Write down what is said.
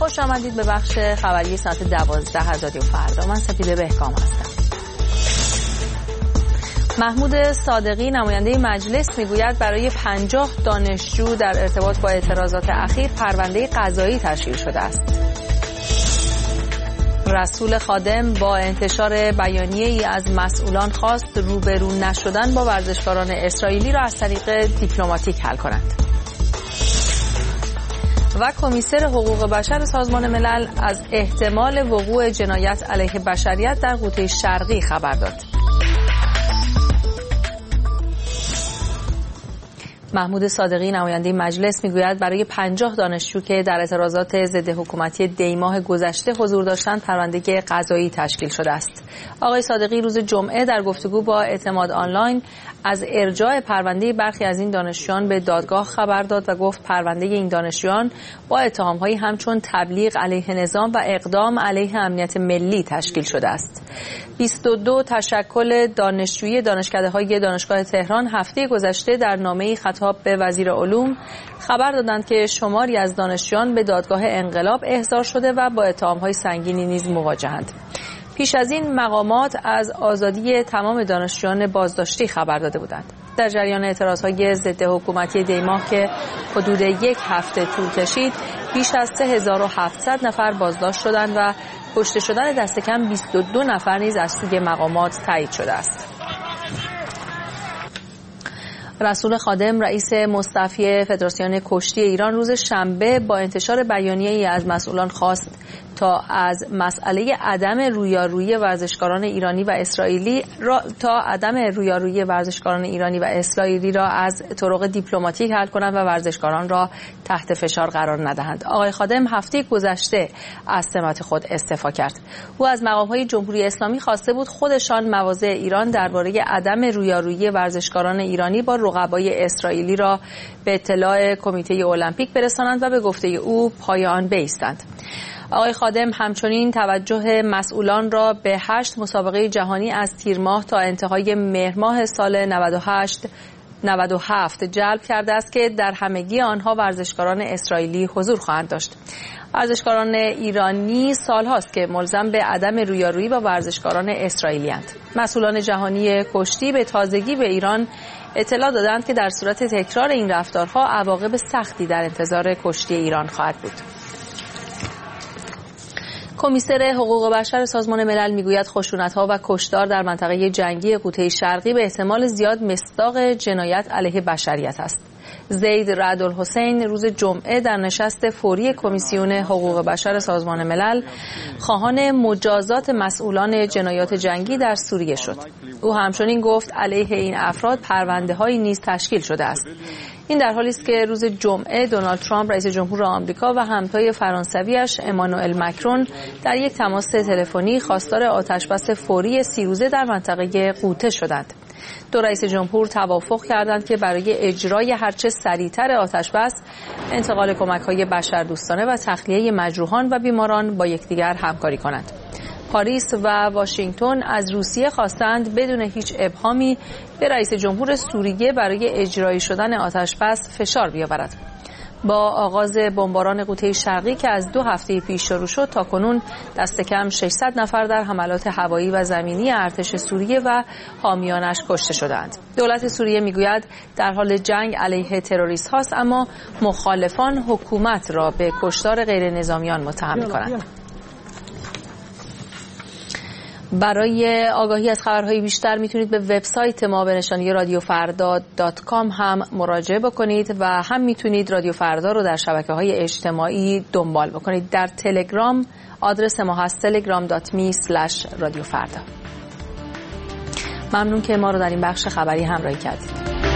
خوش آمدید به بخش خبری ساعت 12 از رادیو فردا. من سپیده بهکام هستم. محمود صادقی نماینده مجلس میگوید برای 50 دانشجو در ارتباط با اعتراضات اخیر پرونده قضایی تشکیل شده است. رسول خادم با انتشار بیانیه‌ای از مسئولان خواست روبرو نشدن با ورزشکاران اسرائیلی را از طریق دیپلماتیک حل کنند. و کمیسر حقوق بشر سازمان ملل از احتمال وقوع جنایت علیه بشریت در قوطه شرقی خبر داد. محمود صادقی نماینده مجلس میگوید برای 50 دانشجو که در اعتراضات ضد حکومتی دی‌ماه گذشته حضور داشتند پرونده قضایی تشکیل شده است. آقای صادقی روز جمعه در گفتگو با اعتماد آنلاین از ارجاع پرونده برخی از این دانشجویان به دادگاه خبر داد و گفت پرونده این دانشجویان با اتهام‌هایی همچون تبلیغ علیه نظام و اقدام علیه امنیت ملی تشکیل شده است. 22 تشکل دانشجویی دانشکده‌های دانشگاه تهران هفته گذشته در نامه‌ای خطاب به وزیر علوم خبر دادند که شماری از دانشجویان به دادگاه انقلاب احضار شده و با اتهام‌های سنگینی نیز مواجهند. پیش از این مقامات از آزادی تمام دانشجویان بازداشتی خبر داده بودند. در جریان اعتراضهای ضد حکومتی دی‌ماه که حدود یک هفته طول کشید، بیش از 3700 نفر بازداشت شدند و کشته شدن دست کم 22 نفر نیز از سوی مقامات تایید شده است. رسول خادم رئیس مستعفی فدراسیون کشتی ایران روز شنبه با انتشار بیانیه‌ای از مسئولان خواست تا مسئله عدم رویارویی ورزشکاران ایرانی و اسرائیلی را از طرق دیپلماتیک حل کنند و ورزشکاران را تحت فشار قرار ندهند. آقای خادم هفته گذشته از سمت خود استعفا کرد. او از مقام‌های جمهوری اسلامی خواسته بود خودشان مواضع ایران درباره عدم رویارویی ورزشکاران ایرانی با رقبای اسرائیلی را به اطلاع کمیته المپیک برسانند و به گفته او پای آن بایستند. آقای خادم همچنین توجه مسئولان را به 8 مسابقه جهانی از تیر ماه تا انتهای مهر ماه سال 97 جلب کرده است که در همگی آنها ورزشکاران اسرائیلی حضور خواهند داشت. ورزشکاران ایرانی سالهاست که ملزم به عدم رویارویی با ورزشکاران اسرائیلی‌اند. مسئولان جهانی کشتی به تازگی به ایران اطلاع دادند که در صورت تکرار این رفتارها عواقب سختی در انتظار کشتی ایران خواهد بود. کمیسر حقوق بشر سازمان ملل میگوید خشونت‌ها و کشتار در منطقه جنگی قوطه شرقی به احتمال زیاد مصداق جنایت علیه بشریت است. زید رعدالحسین روز جمعه در نشست فوری کمیسیون حقوق بشر سازمان ملل خواهان مجازات مسئولان جنایات جنگی در سوریه شد. او همچنین گفت علیه این افراد پرونده‌هایی نیز تشکیل شده است. این در حالی است که روز جمعه دونالد ترامپ رئیس جمهور آمریکا و همتای فرانسویش امانوئل مکرون در یک تماس تلفنی خواستار آتشبس فوری 30 روزه در منطقه قوطه شدند. دو رئیس جمهور توافق کردند که برای اجرای هرچه سریعتر آتشبس، انتقال کمک‌های بشردوستانه و تخلیه مجروحان و بیماران با یکدیگر همکاری کنند. پاریس و واشنگتن از روسیه خواستند بدون هیچ ابهامی به رئیس جمهور سوریه برای اجرایی شدن آتشبس فشار بیاورد. با آغاز بمباران قوطه شرقی که از 2 هفته پیش شروع شد تاکنون دست کم 600 نفر در حملات هوایی و زمینی ارتش سوریه و حامیانش کشته شدند. دولت سوریه میگوید در حال جنگ علیه تروریست هاست، اما مخالفان حکومت را به کشتار غیر نظامیان متهم می‌کنند. برای آگاهی از خبرهای بیشتر میتونید به وبسایت ما به نشانی radioffarda.com هم مراجعه بکنید و هم میتونید رادیو فردا رو در شبکه‌های اجتماعی دنبال بکنید. در تلگرام آدرس ما هست telegram.me/radiofarda. ممنون که ما رو در این بخش خبری همراهی کردید.